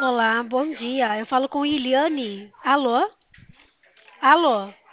Olá, bom dia. Eu falo com Iliane. Alô? Alô?